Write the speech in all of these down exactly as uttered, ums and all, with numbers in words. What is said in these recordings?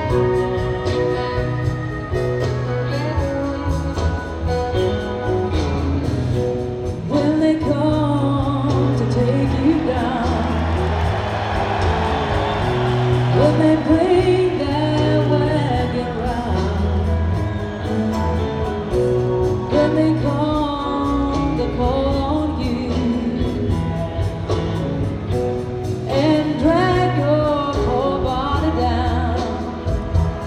When they come to take you down, when they bring their wagon round, when they come to call on you and drag your poor body down,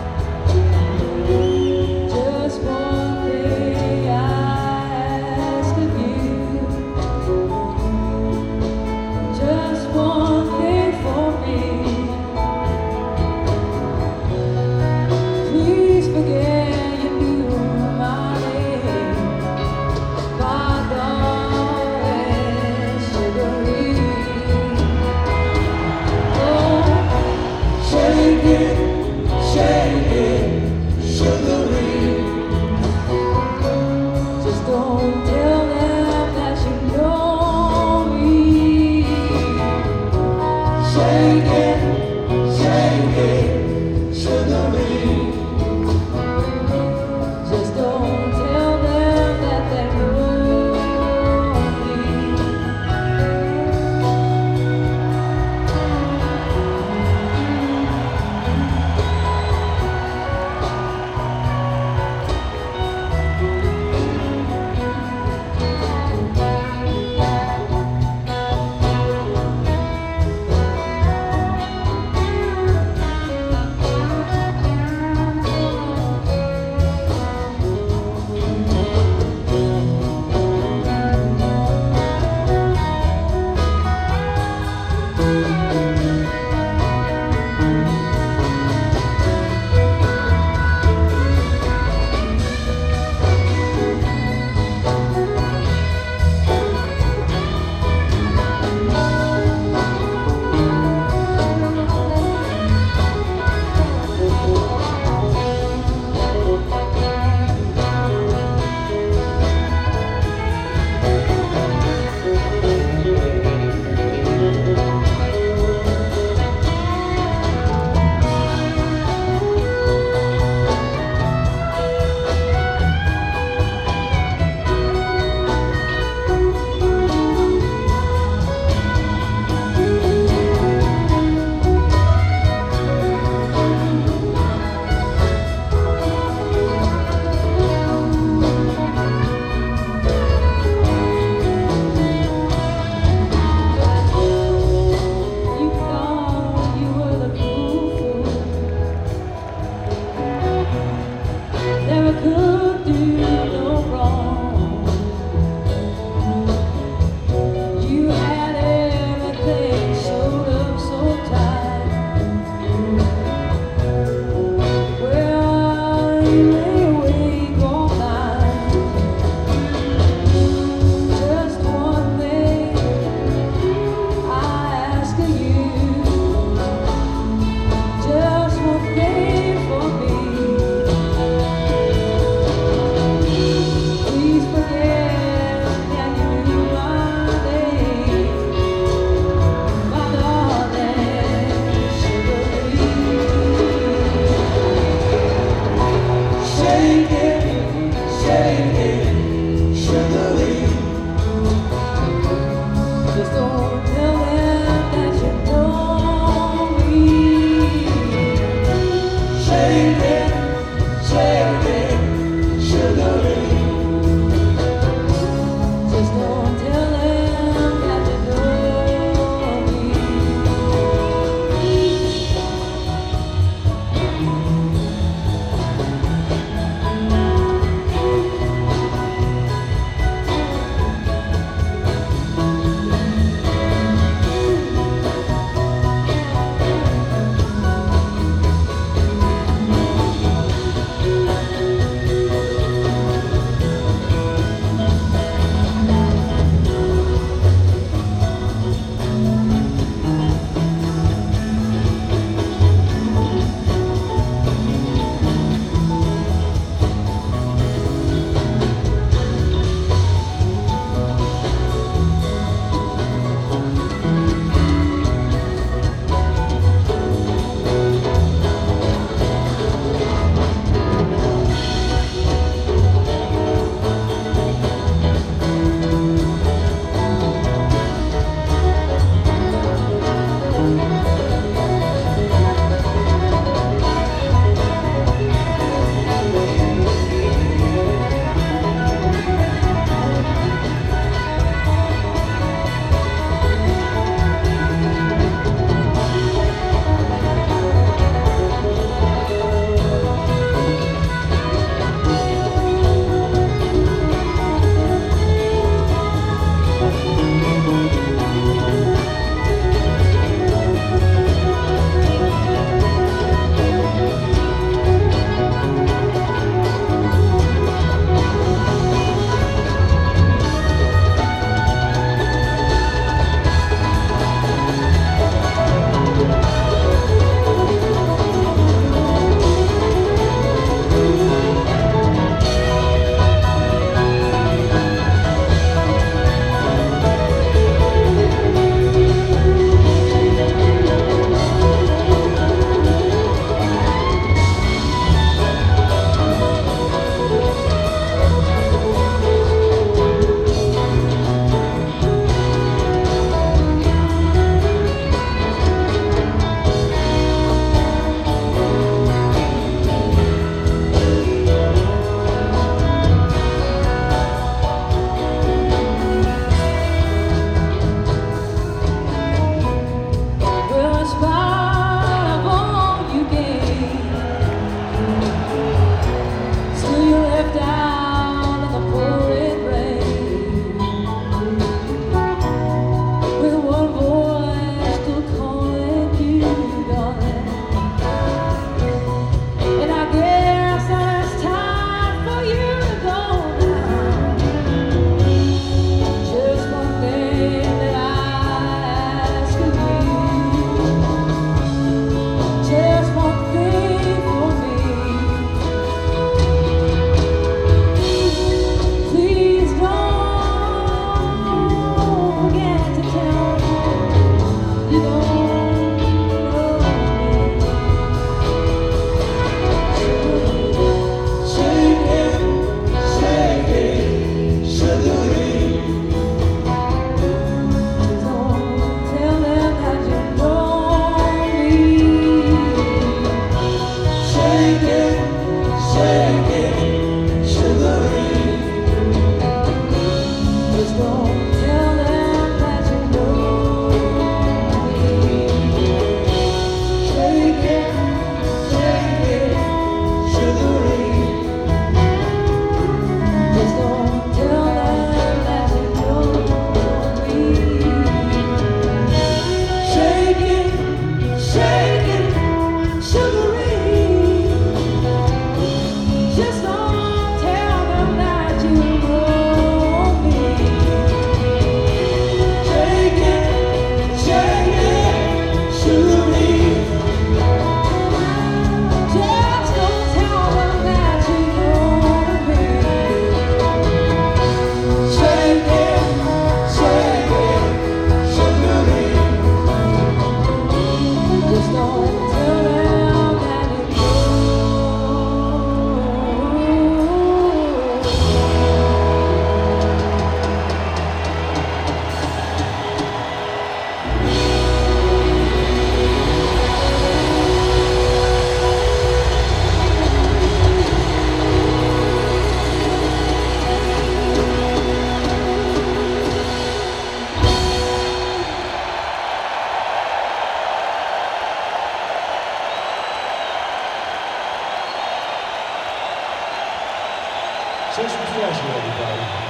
Say some yes here, everybody.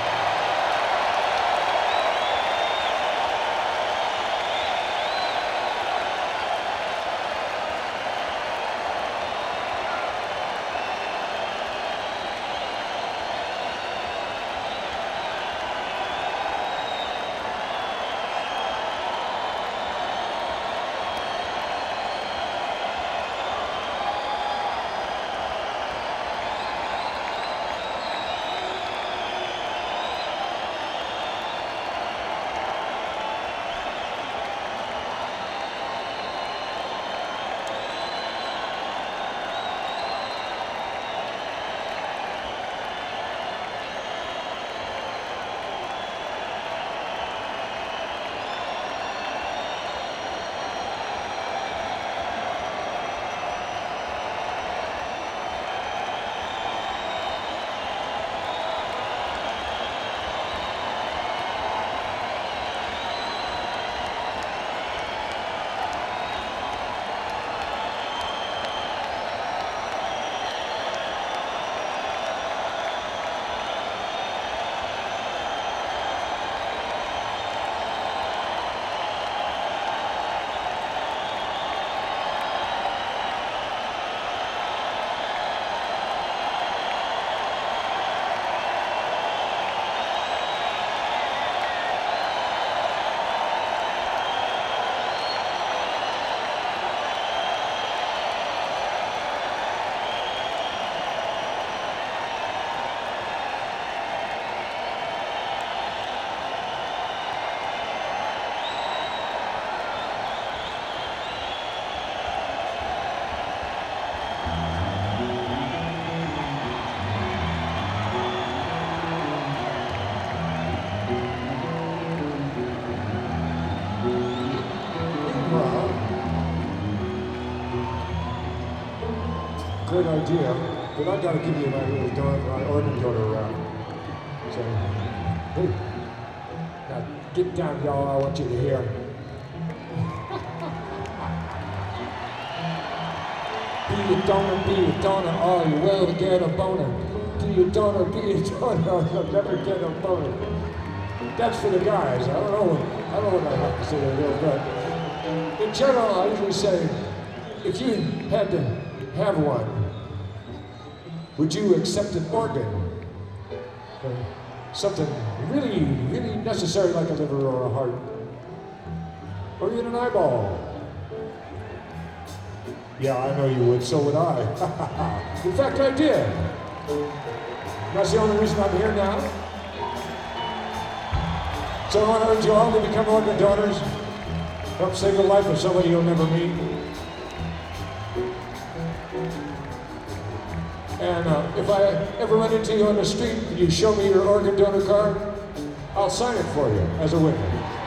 Great idea, but I gotta give you my little don- my organ donor round. So, hey, now get down, y'all. I want you to hear. Be a donor, be a donor, or you will get a boner. Be a donor, be a donor, or you'll never get a boner. That's for the guys. I don't know. I don't know what I have to say there, but in general, I usually say, if you had to have one, would you accept an organ? Or something really, really necessary like a liver or a heart? Or even an eyeball? Yeah, I know you would, so would I. In fact, I did. That's the only reason I'm here now. So I want to urge you all to become organ donors. Help save the life of somebody you'll never meet. And uh, if I ever run into you on the street and you show me your organ donor card, I'll sign it for you as a witness.